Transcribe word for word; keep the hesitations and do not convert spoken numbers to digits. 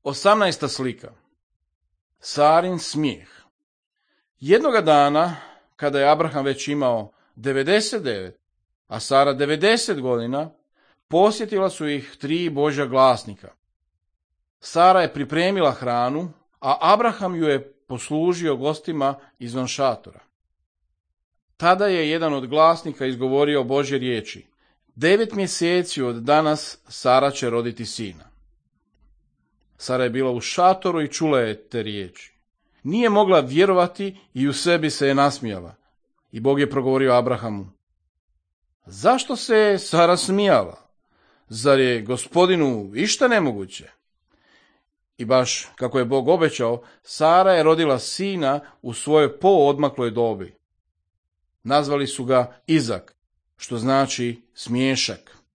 Osamnaesta slika. Sarin smijeh. Jednoga dana, kada je Abraham već imao devedeset devet, a Sara devedeset godina, posjetila su ih tri božja glasnika. Sara je pripremila hranu, a Abraham ju je poslužio gostima izvan šatora. Tada je jedan od glasnika izgovorio Božje riječi: Devet mjeseci od danas Sara će roditi sina. Sara je bila u šatoru i čula je te riječi. Nije mogla vjerovati i u sebi se je nasmijala. I Bog je progovorio Abrahamu: Zašto se Sara smijala? Zar je Gospodinu išta nemoguće? I baš kako je Bog obećao, Sara je rodila sina u svojoj poodmakloj dobi. Nazvali su ga Izak, što znači smiješak.